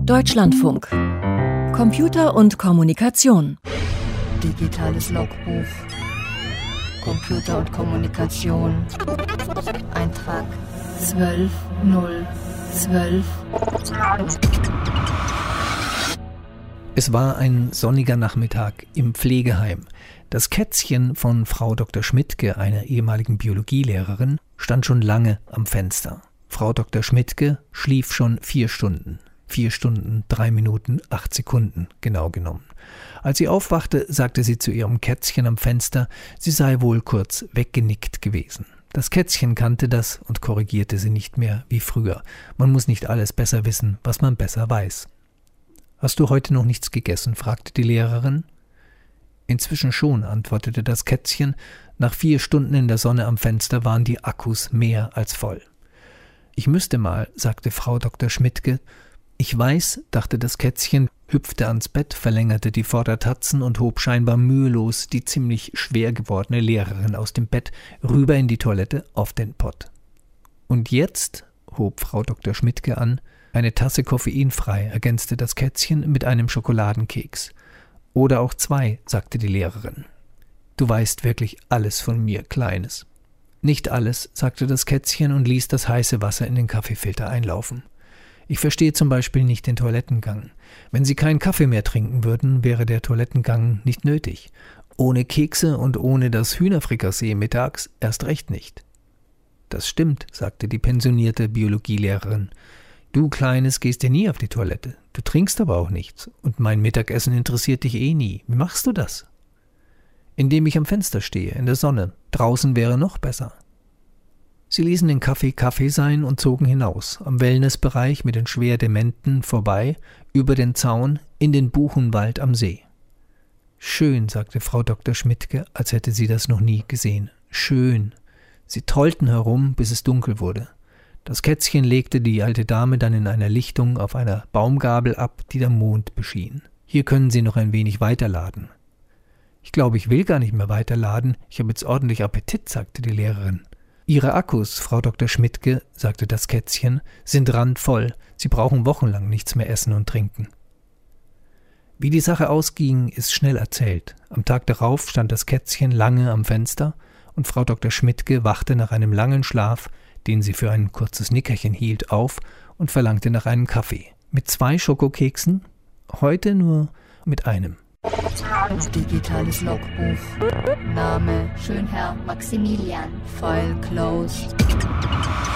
Deutschlandfunk. Computer und Kommunikation. Digitales Logbuch. Computer und Kommunikation. Eintrag 12.012. Es war ein sonniger Nachmittag im Pflegeheim. Das Kätzchen von Frau Dr. Schmidtke, einer ehemaligen Biologielehrerin, stand schon lange am Fenster. Frau Dr. Schmidtke schlief schon 4 Stunden. 4 Stunden, 3 Minuten, 8 Sekunden, genau genommen. Als sie aufwachte, sagte sie zu ihrem Kätzchen am Fenster, sie sei wohl kurz weggenickt gewesen. Das Kätzchen kannte das und korrigierte sie nicht mehr wie früher. Man muss nicht alles besser wissen, was man besser weiß. »Hast du heute noch nichts gegessen?« fragte die Lehrerin. »Inzwischen schon«, antwortete das Kätzchen. Nach 4 Stunden in der Sonne am Fenster waren die Akkus mehr als voll. »Ich müsste mal«, sagte Frau Dr. Schmidtke. »Ich weiß«, dachte das Kätzchen, hüpfte ans Bett, verlängerte die Vordertatzen und hob scheinbar mühelos die ziemlich schwer gewordene Lehrerin aus dem Bett rüber in die Toilette auf den Pott. »Und jetzt«, hob Frau Dr. Schmidtke an, »eine Tasse koffeinfrei«, ergänzte das Kätzchen mit einem Schokoladenkeks. »Oder auch 2«, sagte die Lehrerin. »Du weißt wirklich alles von mir, Kleines.« »Nicht alles«, sagte das Kätzchen und ließ das heiße Wasser in den Kaffeefilter einlaufen. »Ich verstehe zum Beispiel nicht den Toilettengang. Wenn Sie keinen Kaffee mehr trinken würden, wäre der Toilettengang nicht nötig. Ohne Kekse und ohne das Hühnerfrikassee mittags erst recht nicht.« »Das stimmt«, sagte die pensionierte Biologielehrerin. »Du, Kleines, gehst ja nie auf die Toilette. Du trinkst aber auch nichts. Und mein Mittagessen interessiert dich eh nie. Wie machst du das?« »Indem ich am Fenster stehe, in der Sonne. Draußen wäre noch besser.« Sie ließen den Kaffee Kaffee sein und zogen hinaus, am Wellnessbereich mit den schwer Dementen vorbei, über den Zaun, in den Buchenwald am See. »Schön«, sagte Frau Dr. Schmidtke, als hätte sie das noch nie gesehen. »Schön.« Sie tollten herum, bis es dunkel wurde. Das Kätzchen legte die alte Dame dann in einer Lichtung auf einer Baumgabel ab, die der Mond beschien. »Hier können Sie noch ein wenig weiterladen.« »Ich glaube, ich will gar nicht mehr weiterladen. Ich habe jetzt ordentlich Appetit«, sagte die Lehrerin. »Ihre Akkus, Frau Dr. Schmidtke«, sagte das Kätzchen, »sind randvoll. Sie brauchen wochenlang nichts mehr essen und trinken.« Wie die Sache ausging, ist schnell erzählt. Am Tag darauf stand das Kätzchen lange am Fenster und Frau Dr. Schmidtke wachte nach einem langen Schlaf, den sie für ein kurzes Nickerchen hielt, auf und verlangte nach einem Kaffee. Mit 2 Schokokeksen? Heute nur mit einem. Digitales Logbuch. Name: Schönherr Maximilian. File closed.